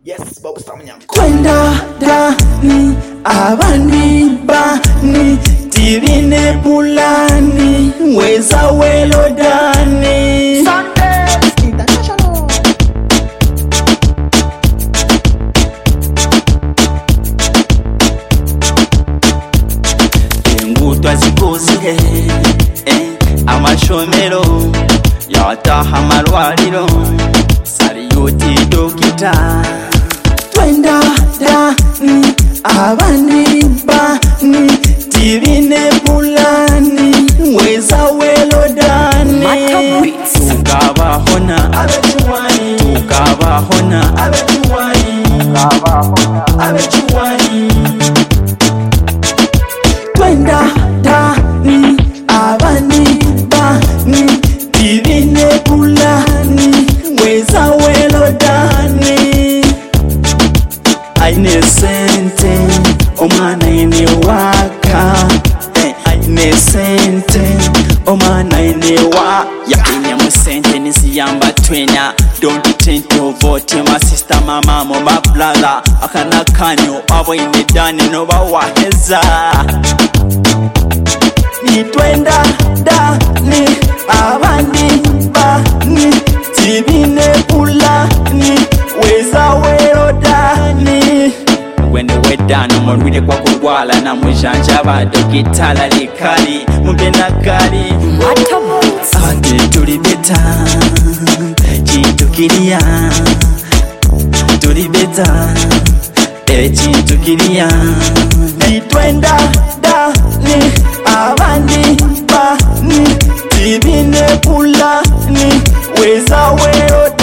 Yes, Bob Stamanyam. Kwenda dani abandi bani tirine bulani weza welo dani Sunday International. Engutwa zikuzihe amashomero yataha amalwaliro saliyuti dokita. Twenda dani abandi bani tirine bulani weza welo dani tukabahona abechuwani tukabahona abechuwani tukabahona abechuwani. Twenda dani abandi bani tirine bulani weza welo dani. Aine sente omwana ine waka aine sente omwana ine wa yaine musente nisiyamba twena. Don't think to vote my sister, my mama, my brother. Akana kanyo abo ine dani no bawaheza. Ni twenda dani abandi bani tibine bulani weza welo dani. When the way down, I'm ready kwa kuwala na mujanja ba dokitala likali mubena kali. Ate tulibeta chitukiria tulibeta chitukiria. Nitwenda dani abandi bani tibine bulani weza welo